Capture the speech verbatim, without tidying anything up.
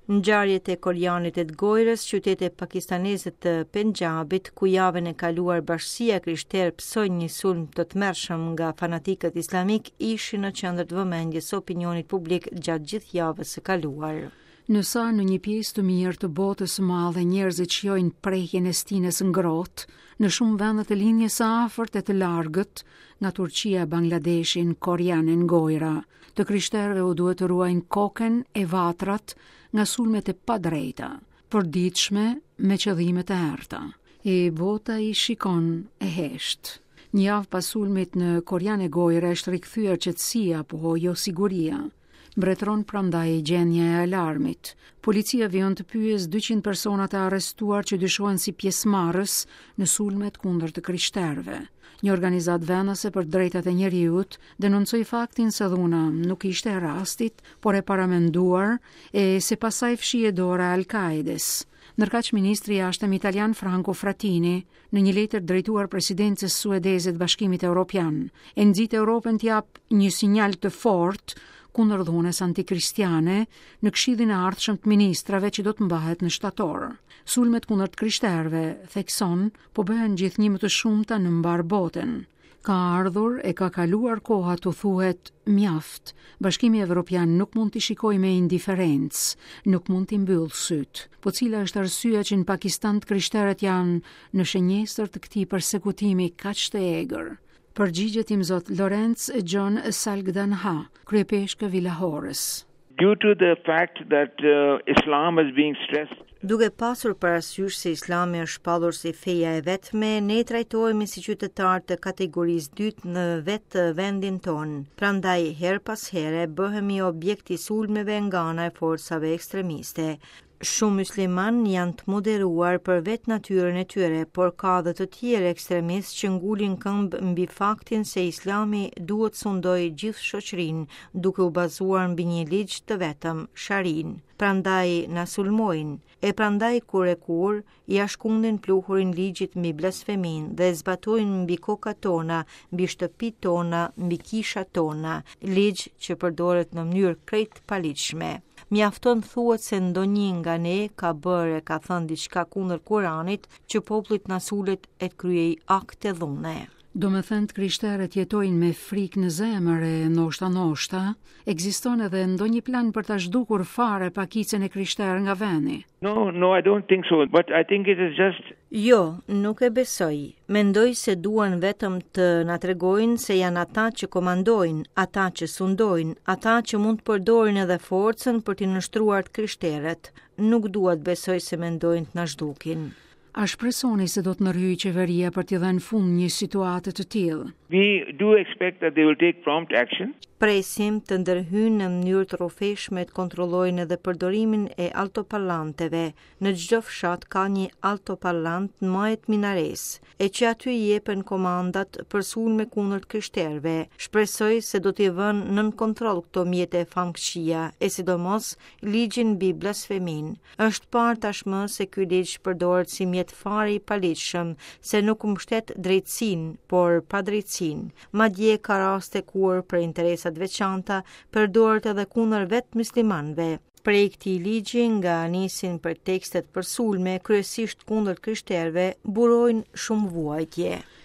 Ngjarjet e Koranit të Gojrës, qytetit pakistaneze të Pendjabit, ku javën e kaluar bashkësia krishtere psoi një sulm të tmerrshëm nga fanatikët islamik, ishin në qendër të vëmendjes së opinionit publik gjatë gjithë javës së kaluar. Nësa në një pjesë të mirë të botës së madhe njerëzit shijojnë prehjen e stinës ngrohtë, në shumë vende të linjës së afërt e të largët, nga Turqia, Bangladeshin, Koreanin, Gojra, të krishterëve u duhet të ruajnë kokën e vatrat nga sulmet e padrejta, përditshme me qëllime të errta. E bota i shikon e heshtë. Një javë pas sulmit në Korean e Gojra është rikthyer qetësia, po jo siguria. Mbretëron prandaj gjendja e alarmit. Policia vion të pyes dyqind persona të arrestuar që dyshohen si pjesëmarrës në sulmet kundër të krishterëve. Një organizatë vendase për drejtat e njerëzit denoncoi faktin se dhuna nuk ishte e rastit, por e paramenduar e se pasaj fshije dora Al-Kaides. Ndërkaq ministri i jashtëm italian Franco Frattini, në një letër drejtuar presidencës suedeze të Bashkimit Evropian, e nxit Europën të jap një sinjal të fortë kundër dhunës antikristiane në Këshillin e ardhshëm të ministrave që do të mbahet në shtator. Sulmet kundër të krishterëve, thekson, po bëhen gjithnjë më të shumta në mbar botën. Ka ardhur e ka kaluar koha të thuhet mjaft. Bashkimi Evropian nuk mund t'i shikojë me indiferencë, nuk mund t'i mbyll syt. Po cila është arsyeja që në Pakistan të krishterët janë në shënjestër të këtij përsekutimi kaq të egër? Përgjigjet im zot Lorenz John Salgdanha, kryepeshk i Lahorës. Due to the fact that uh, Islam is being stressed. Duke pasur parasysh se Islami është shpallur si feja e vetme, ne trajtohemi si qytetarë të kategorisë dytë në vetë vendin tonë. Prandaj her pas here bëhemi objekt i sulmeve nga ana e forcave ekstremiste. Shumë musliman janë të moderuar për vetë natyrën e tyre, por ka dhe të tjerë ekstremistë që ngulin këmbë mbi faktin se Islami duhet sundoj gjithë shoqërinë, duke u bazuar mbi një ligj të vetëm, sharin. Prandaj na sulmojnë, e prandaj kur e kur ja shkundin pluhurin ligjit mbi blasfemin dhe zbatojnë mbi kokat tona, mbi shtëpitë tona, mbi kishat tona, ligj që përdoret në mënyrë krejt paligjshme. Mjafton thuhet se ndonjë nga ne ka bërë e ka thënë diçka kundër Kuranit që popullit na sulet e të kryej akte dhune. Do me thënë të krishterët jetojnë me frikë në zemër e noshta noshta, ekziston edhe ndonjë plan për ta zhdukur fare pakicën e krishterë nga vendi? No, no, I don't think so, but I think it is just. Jo, nuk e besoj. Mendoj se duan vetëm të na tregojnë se janë ata që komandojnë, ata që sundojnë, ata që mund të përdorin edhe forcën për t'i nështruar të krishterët. Nuk dua të besoj se mendojnë të na zhdukin. A shpresoni se do të ndërhyjë qeveria për t'i dhënë fund një situate të tillë? We do expect that they will take prompt action. Presim të ndërhyjnë në mënyrë të rrofeshme të kontrollojnë edhe përdorimin e altoparlanteve. Në çdo fshat ka një altoparlant në majet minares, e që aty jepen komandat për sulme kundër të krishterëve. Shpresoj se do t'i vënë nën kontroll këto mjete famkëqia, e sidomos ligjin mbi blasfemin. Është parë tashmë se ky ligj përdoret si mjet fare i paligjshëm, se nuk mbështet drejtësinë, por padrejtësinë. Madje ka raste kur për interesa të veçanta përdoret edhe kundër vetë muslimanëve. Prej këtij ligji nga nisin për tekstet për sulme, kryesisht kundër krishterëve, burojnë shumë vuajtje.